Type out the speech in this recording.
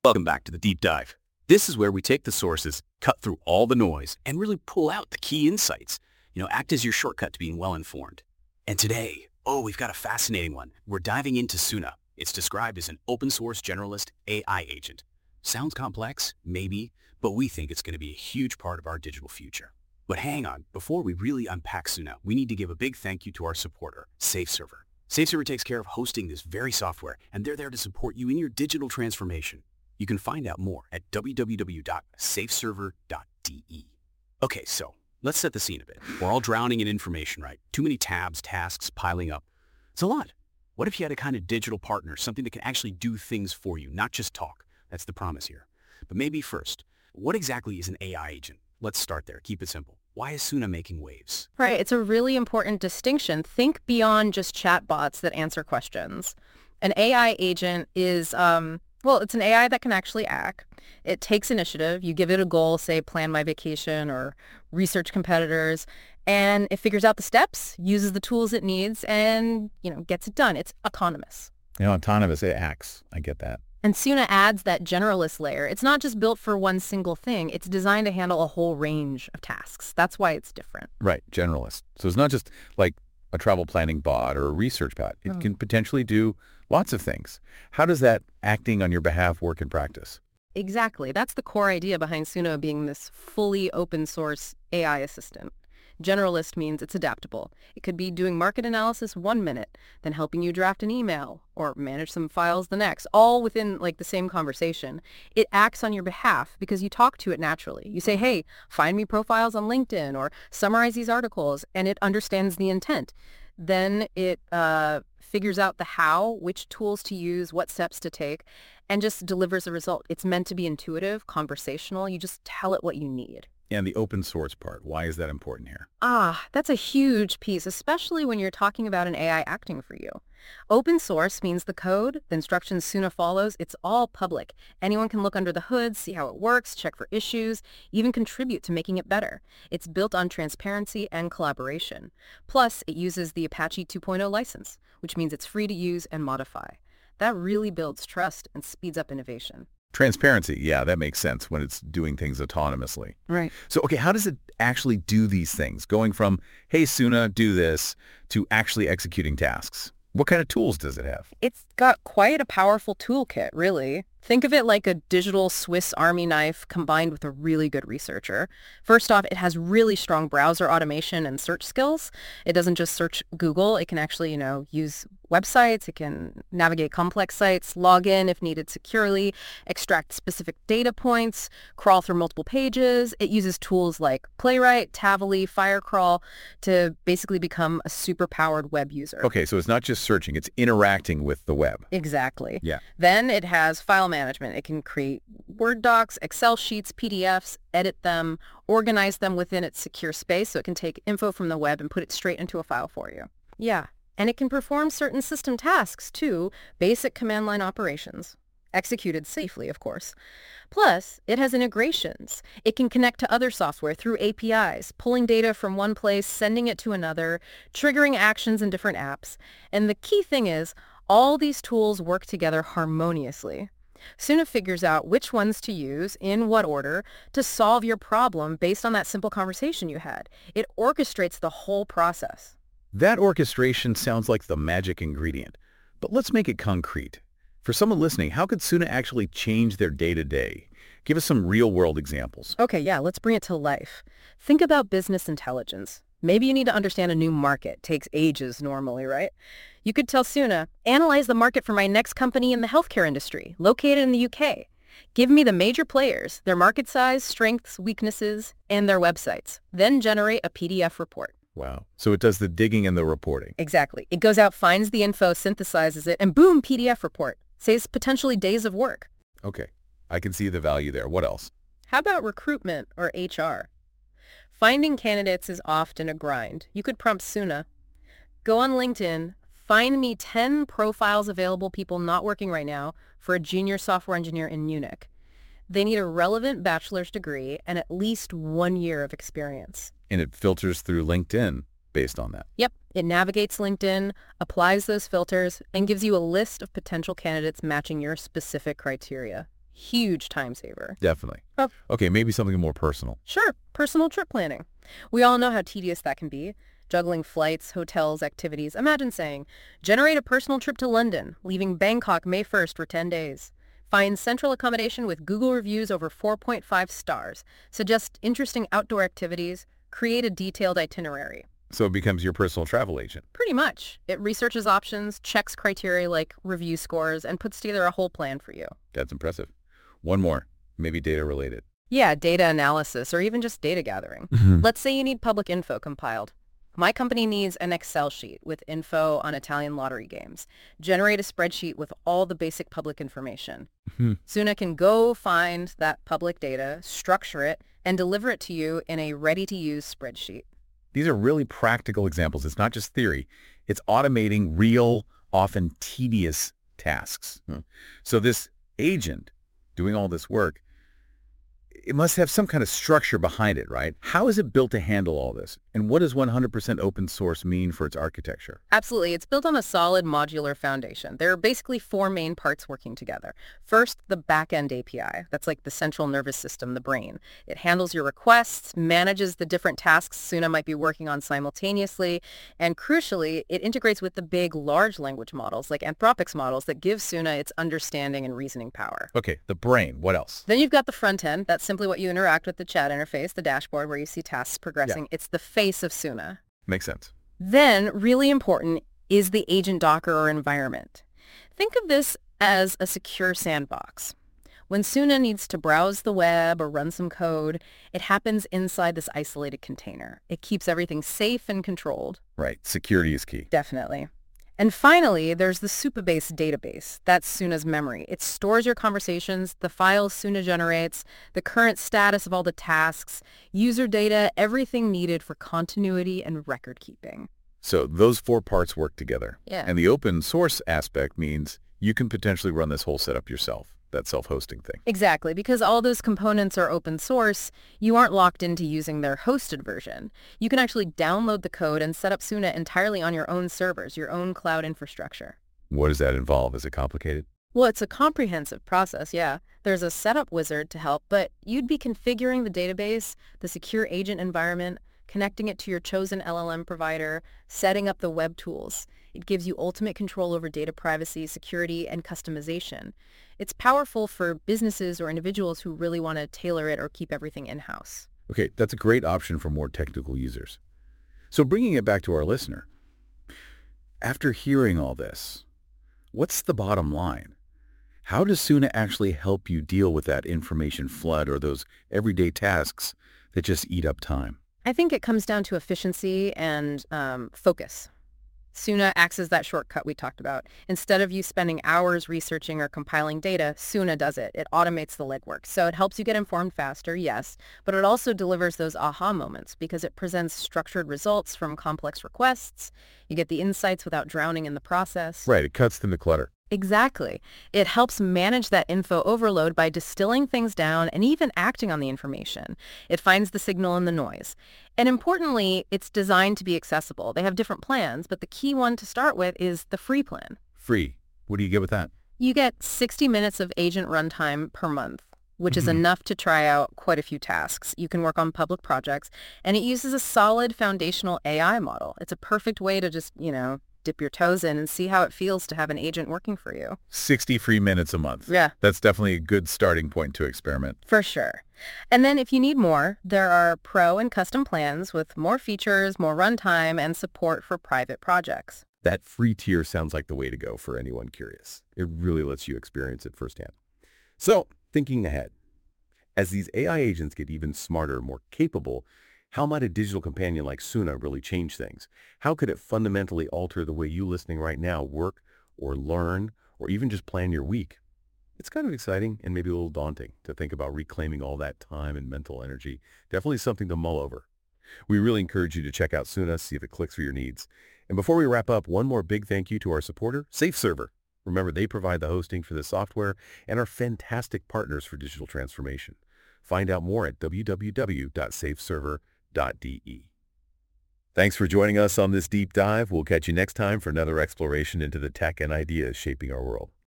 Welcome back to the Deep Dive. This is where we take the sources, cut through all the noise, and really pull out the key insights. Act as your shortcut to being well-informed. And today, we've got a fascinating one. We're diving into Suna. It's described as an open-source generalist AI agent. Sounds complex? Maybe, but we think it's going to be a huge part of our digital future. But hang on, before we really unpack Suna, we need to give a big thank you to our supporter, SafeServer. SafeServer takes care of hosting this very software, and they're there to support you in your digital transformation. You can find out more at www.safeserver.de. Okay, so let's set the scene a bit. We're all drowning in information, right? Too many tabs, tasks piling up. It's a lot. What if you had a kind of digital partner, something that can actually do things for you, not just talk? That's the promise here. But maybe first, what exactly is an AI agent? Let's start there. Keep it simple. Why is Suna making waves? Right. It's a really important distinction. Think beyond just chatbots that answer questions. An AI agent is, it's an AI that can actually act. It takes initiative. You give it a goal, say, plan my vacation or research competitors, and it figures out the steps, uses the tools it needs, and, gets it done. It's autonomous. Autonomous, it acts. I get that. And Suna adds that generalist layer. It's not just built for one single thing. It's designed to handle a whole range of tasks. That's why it's different. Right, generalist. So it's not just like a travel planning bot or a research bot. It can potentially do lots of things. How does that acting on your behalf work in practice? Exactly. That's the core idea behind Suna being this fully open source AI assistant. Generalist means it's adaptable. It could be doing market analysis 1 minute, then helping you draft an email or manage some files the next, all within the same conversation. It acts on your behalf because you talk to it naturally. You say, hey, find me profiles on LinkedIn or summarize these articles, and it understands the intent. Then it figures out the how, which tools to use, what steps to take, and just delivers a result. It's meant to be intuitive, conversational. You just tell it what you need. And the open source part, why is that important here? That's a huge piece, especially when you're talking about an AI acting for you. Open source means the code, the instructions Suna follows, it's all public. Anyone can look under the hood, see how it works, check for issues, even contribute to making it better. It's built on transparency and collaboration. Plus, it uses the Apache 2.0 license, which means it's free to use and modify. That really builds trust and speeds up innovation. Transparency, yeah, that makes sense when it's doing things autonomously. Right. So, okay, how does it actually do these things? Going from, hey, Suna, do this, to actually executing tasks. What kind of tools does it have? It's got quite a powerful toolkit, really. Think of it like a digital Swiss Army knife combined with a really good researcher. First off, it has really strong browser automation and search skills. It doesn't just search Google. It can actually, use websites. It can navigate complex sites, log in if needed securely, extract specific data points, crawl through multiple pages. It uses tools like Playwright, Tavily, Firecrawl to basically become a super-powered web user. Okay, so it's not just searching. It's interacting with the web. Exactly. Yeah. Then it has file management. It can create Word docs, Excel sheets, PDFs, edit them, organize them within its secure space so it can take info from the web and put it straight into a file for you. Yeah. And it can perform certain system tasks too, basic command line operations, executed safely, of course. Plus, it has integrations. It can connect to other software through APIs, pulling data from one place, sending it to another, triggering actions in different apps. And the key thing is, all these tools work together harmoniously. Suna figures out which ones to use, in what order, to solve your problem based on that simple conversation you had. It orchestrates the whole process. That orchestration sounds like the magic ingredient, but let's make it concrete. For someone listening, how could Suna actually change their day-to-day? Give us some real-world examples. Okay, yeah, let's bring it to life. Think about business intelligence. Maybe you need to understand a new market. Takes ages normally, right? You could tell Suna, analyze the market for my next company in the healthcare industry, located in the UK. Give me the major players, their market size, strengths, weaknesses, and their websites. Then generate a PDF report. Wow. So it does the digging and the reporting. Exactly. It goes out, finds the info, synthesizes it, and boom, PDF report. Saves potentially days of work. Okay. I can see the value there. What else? How about recruitment or HR? Finding candidates is often a grind. You could prompt Suna. Go on LinkedIn, find me 10 profiles available people not working right now for a junior software engineer in Munich. They need a relevant bachelor's degree and at least 1 year of experience. And it filters through LinkedIn based on that. Yep. It navigates LinkedIn, applies those filters, and gives you a list of potential candidates matching your specific criteria. Huge time saver. Definitely. Oh. Okay, maybe something more personal. Sure, personal trip planning. We all know how tedious that can be. Juggling flights, hotels, activities. Imagine saying, generate a personal trip to London, leaving Bangkok May 1st for 10 days. Find central accommodation with Google reviews over 4.5 stars. Suggest interesting outdoor activities. Create a detailed itinerary. So it becomes your personal travel agent. Pretty much. It researches options, checks criteria like review scores, and puts together a whole plan for you. That's impressive. One more, maybe data related. Yeah, data analysis or even just data gathering. Let's say you need public info compiled. My company needs an Excel sheet with info on Italian lottery games. Generate a spreadsheet with all the basic public information. Suna can go find that public data, structure it, and deliver it to you in a ready-to-use spreadsheet. These are really practical examples. It's not just theory. It's automating real, often tedious tasks. So this agent doing all this work, it must have some kind of structure behind it, right? How is it built to handle all this? And what does 100% open source mean for its architecture? Absolutely. It's built on a solid modular foundation. There are basically four main parts working together. First, the back-end API. That's like the central nervous system, the brain. It handles your requests, manages the different tasks Suna might be working on simultaneously, and crucially, it integrates with the big, large language models like Anthropic's models that give Suna its understanding and reasoning power. Okay, the brain. What else? Then you've got the front end. That's simply what you interact with the chat interface, the dashboard where you see tasks progressing. Yeah. It's the face of Suna. Makes sense. Then, really important, is the agent Docker or environment. Think of this as a secure sandbox. When Suna needs to browse the web or run some code, it happens inside this isolated container. It keeps everything safe and controlled. Right. Security is key. Definitely. And finally, there's the Supabase database. That's Suna's memory. It stores your conversations, the files Suna generates, the current status of all the tasks, user data, everything needed for continuity and record keeping. So those four parts work together. Yeah. And the open source aspect means you can potentially run this whole setup yourself, that self-hosting thing. Exactly. Because all those components are open source, you aren't locked into using their hosted version. You can actually download the code and set up Suna entirely on your own servers, your own cloud infrastructure. What does that involve? Is it complicated? Well, it's a comprehensive process, yeah. There's a setup wizard to help, but you'd be configuring the database, the secure agent environment, connecting it to your chosen LLM provider, setting up the web tools. It gives you ultimate control over data privacy, security, and customization. It's powerful for businesses or individuals who really want to tailor it or keep everything in-house. Okay, that's a great option for more technical users. So bringing it back to our listener, after hearing all this, what's the bottom line? How does Suna actually help you deal with that information flood or those everyday tasks that just eat up time? I think it comes down to efficiency and focus. Suna acts as that shortcut we talked about. Instead of you spending hours researching or compiling data, Suna does it. It automates the legwork. So it helps you get informed faster, yes, but it also delivers those aha moments because it presents structured results from complex requests. You get the insights without drowning in the process. Right, it cuts through the clutter. Exactly. It helps manage that info overload by distilling things down and even acting on the information. It finds the signal in the noise. And importantly, it's designed to be accessible. They have different plans, but the key one to start with is the free plan. Free. What do you get with that? You get 60 minutes of agent runtime per month, which is enough to try out quite a few tasks. You can work on public projects, and it uses a solid foundational AI model. It's a perfect way to just, dip your toes in and see how it feels to have an agent working for you. 60 free minutes a month. Yeah. That's definitely a good starting point to experiment. For sure. And then if you need more, there are pro and custom plans with more features, more runtime, and support for private projects. That free tier sounds like the way to go for anyone curious. It really lets you experience it firsthand. So, thinking ahead, as these AI agents get even smarter, more capable, how might a digital companion like Suna really change things? How could it fundamentally alter the way you listening right now work or learn or even just plan your week? It's kind of exciting and maybe a little daunting to think about reclaiming all that time and mental energy. Definitely something to mull over. We really encourage you to check out Suna, see if it clicks for your needs. And before we wrap up, one more big thank you to our supporter, SafeServer. Remember, they provide the hosting for the software and are fantastic partners for digital transformation. Find out more at www.safeserver.de. Thanks for joining us on this deep dive. We'll catch you next time for another exploration into the tech and ideas shaping our world.